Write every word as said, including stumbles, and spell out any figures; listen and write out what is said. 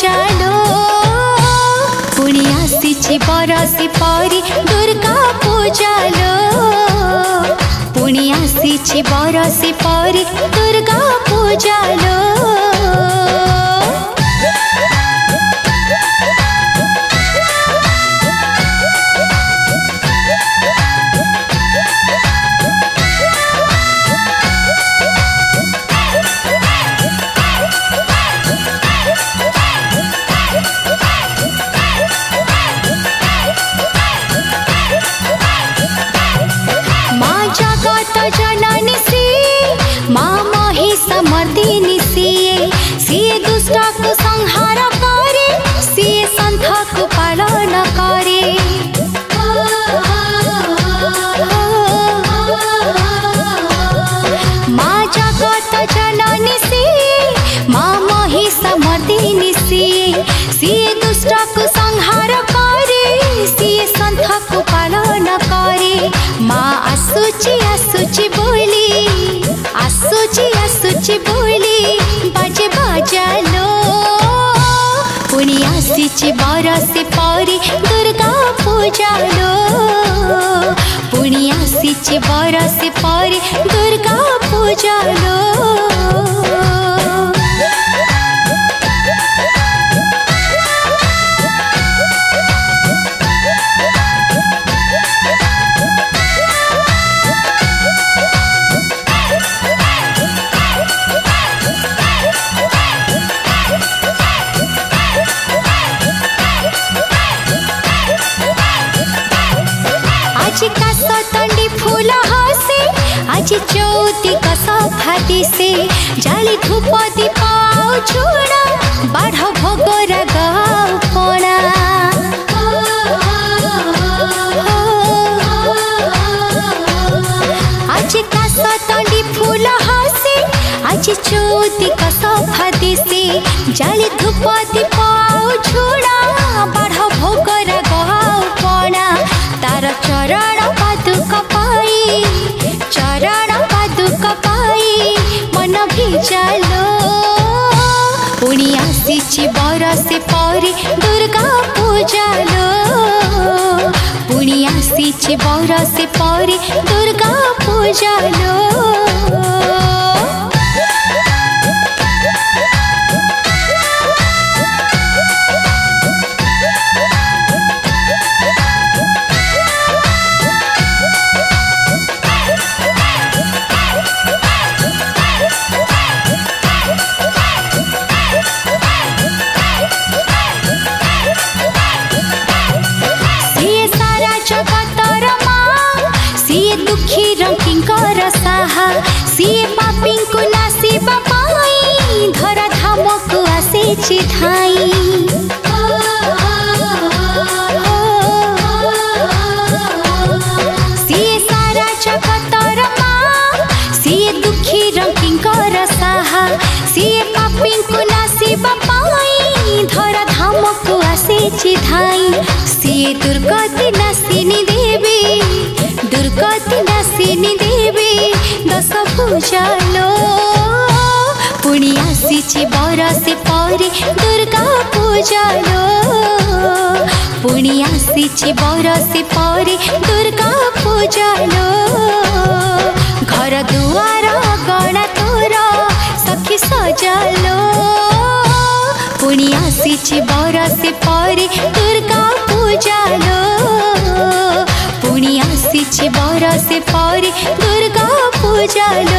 पूजा लो पुणी आसीछि बरसी परी दुर्गा पूजा लो पुणी आसीछि बरसी परी दुर्गा पूजा लो। जननी सी माँ महिषमर्दिनी सीए सीए दुष्ट को संहार करे सीए संत को पालन करे। माँ जगत जननी सी माँ महिषमर्दिनी सीए सीए दुष्ट को संहार करे सीए संत को पालन करे। माँ आसुची आसुची बोली आसुची आसुची बोली बाजे बाजा लो पुणी आसीछि बरसी परी दुर्गा पूजा लो पुणी आसीछि बरसी परी दुर्गा पूजा लो। फूल हसे आज चौथी का सफाती से जाली धूप दीपाओ छोड़ा बाढ़ भोगोरा गाओ पोड़ा। आज का सतंडी फूल हसे आज चौथी का सफाती से जाली धूप दीपाओ छोड़ा बाढ़ भोगोरा गाओ पोड़ा। तार चरण पादुक पाई चरण पादुक पाई मन भिजालो पुणी आसीछि बरसी परी दुर्गा पूजा लो पुणी आसीछि बरसी परी दुर्गा पूजा लो। दुखी रंकिंकर साहा सीए पापी को नासिबा पाई धरा धामक आसे धाई। सीए सारा जगतर माँ सीए दुखी रंकिंकर साहा सीए पापी को नासिबा पाई धरा धामक आसे धाई। सीए दुर्गति नासिनी देवी दुर्गति नासिनी देवी दश पूजा लो पुणी आसीछि बरसी परी दुर्गा पूजा लो पुणी आसीछि बरसी परी दुर्गा पूजा लो। घर दुआर गणा तोर सखी सजालो पुणी आसीछि बरसी परी दुर्गा पूजा लो पुणी आसीछि बरसी परी दुर्गा पूजा लो।